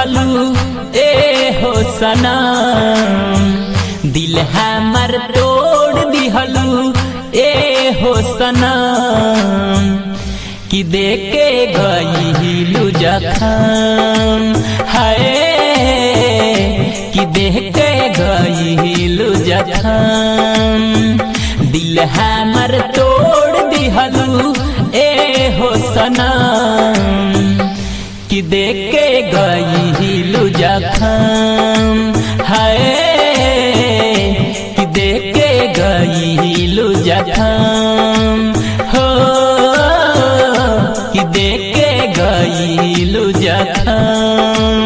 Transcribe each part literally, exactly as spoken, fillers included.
दिहलू ए हो सनम, दिल हमर तोड़ दिहलू ए हो सनम, कि देके गइलू जखम हाय, कि देके गइलू जखम, दिल हमर तोड़ दिहलू ए हो सनम, कि देके गइलू जखम हाय, कि देके गइलू जखम हो, कि देके गइलू जखम।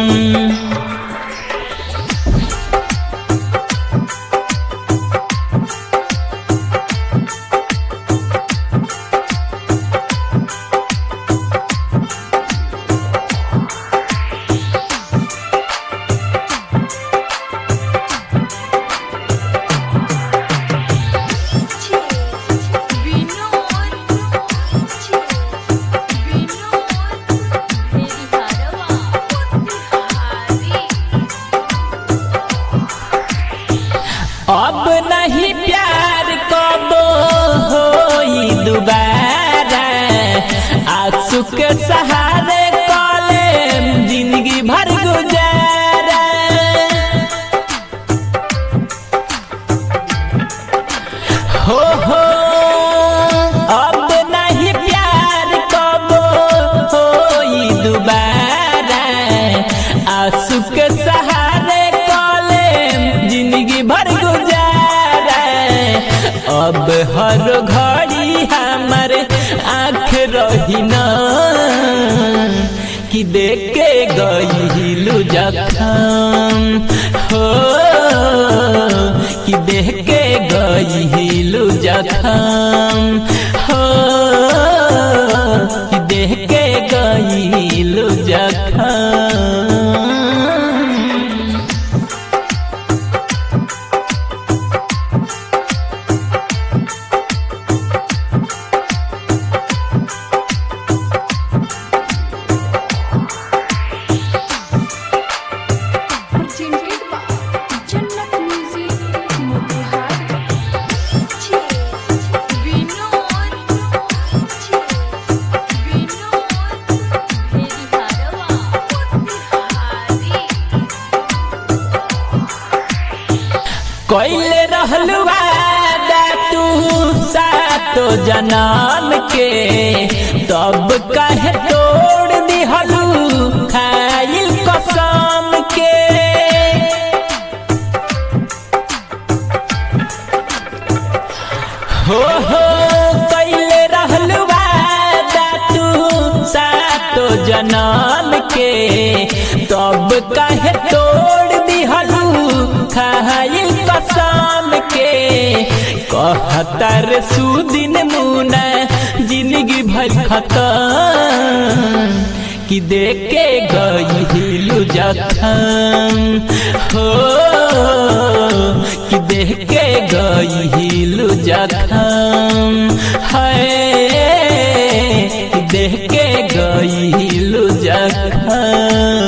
अब नहीं प्यार कबो होई दुबारा, आंसू के सहारे कलेम जिंदगी भर गुजारा, हो हो अब नहीं प्यार कबो होई दुबारा, आंसू के सहारे कलेम जिंदगी भर गुजारा, अब हर घड़ी हमारे आँख रही न, कि देके गइलू जखम हो, कि देके गइलू जखम हो, कि देके गइलू जखम। कोइले रहलू वादा तू सातो जन्म के, तब काहे तोड़ दिहलू खाइल कसम के, हो हो कोइले रहलू वादा तू सातो जन्म के, तब काहे तोड़ दिहलू खाइल कसम के, कहतर सुदिन मुना जिंदगी भर खत्म, कि देके गइलू जखम हो, कि देके गइलू जखम है, कि देके गइलू जखम।